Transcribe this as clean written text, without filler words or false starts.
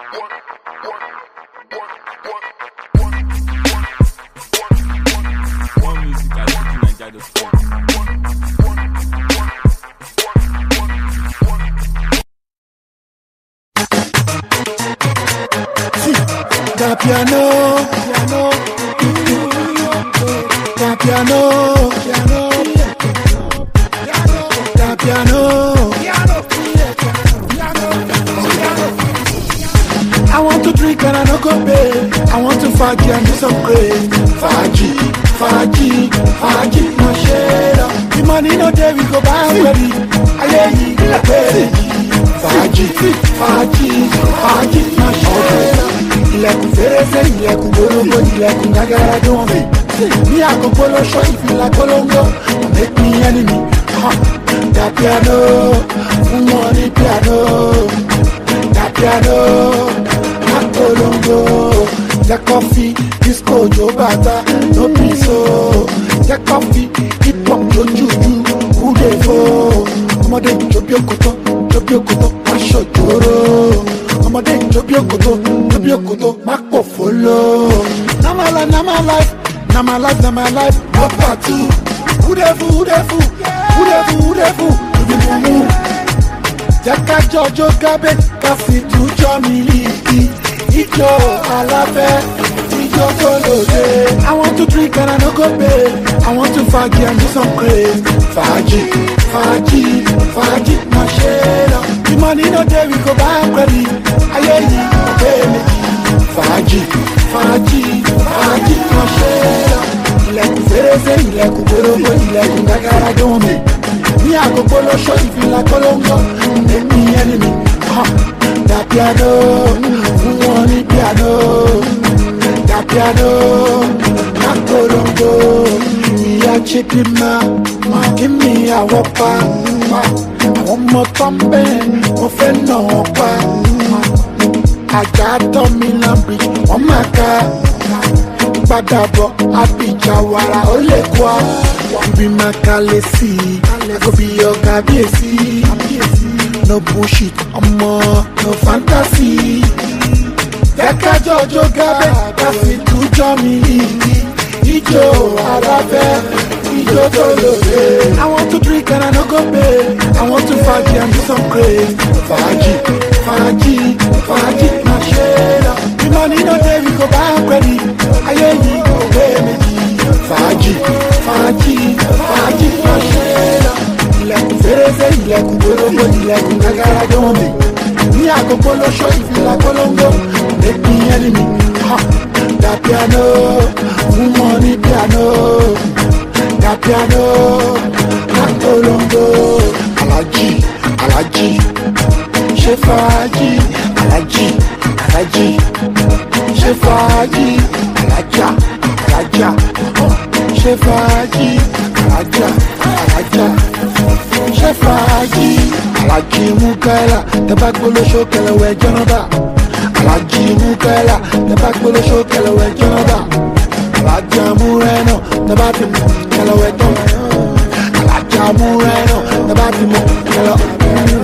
I want to drink and I don't go pay. I want to faji and do some craze. Faji, my shade. The money no day we go buy ready. Ayeyi, pay. Faji, my shade. Ilẹ̀kùn fèrèsé, ilẹ̀kùn gbólógbó, ilẹ̀kùn gàgàrà dùn mí. Me I go follow show if you like Colombo. Make me enemy. That piano, money piano. That piano, not Colombo. The coffee, disco, Joe Bata, no piso. The coffee, hip hop, Joe Juju, who they go? Ọmọdé Jobio Koto, Masho Joro. Ọmọdé Jobio Koto, Mako follow. Now my life, no part two. Who they fool? Jaka Jojo Gabe, Kasi to Johnny Lee. Ijo Alafe, Ijo Kolode. I want to drink and I no go pay. I want to faji and do some craze. Faji, my shade. The money no day we go buy ready. Ayeyi, pay me. Faji, my shade. Ilẹ̀kùn fèrèsé, ilẹ̀kùn gbólógbó, ilẹ̀kùn gàgàrà dùn mí. Me I go follow show if you like Colombo. Make me enemy. That piano, who want it piano? That piano, not Colombo. Me a chicken ma, give me a whopper. I want more thumping, more friend no whopper. I got on me Lambridge on my car. Badabo, Abijawara, Olekwa. Be my Kalesi, I go be your Gabiesi. No bullshit, no fantasy. Jaka Jojo Gabe, Kasi to Johnny Ijo Alafe, Ijo Kolode. I want to drink and I no go pay. I want to faji and do some craze. Faji, my shade. The money no day we go buy ready. Ayeyi, pay me. Faji, my shade. Ilẹ̀kùn fèrèsé, ilẹ̀kùn gbólógbó, ilẹ̀kùn gàgàrà dùn mí. Me I go follow show if you like Colombo. Make me enemy. That piano, money piano. That piano, not Colombo. Alaji, Shefaji, Alaji, Shefaji, Alaja, Shefaji, Alaja, Shefaji, Alaji Mukaila, the back below show Kalawe Janaba. Alaji Mukaila, the back below show Kalawe Janaba. Alaja Mureno, the back Kalawe Janaba. Alaja Mureno, the back Kalawe.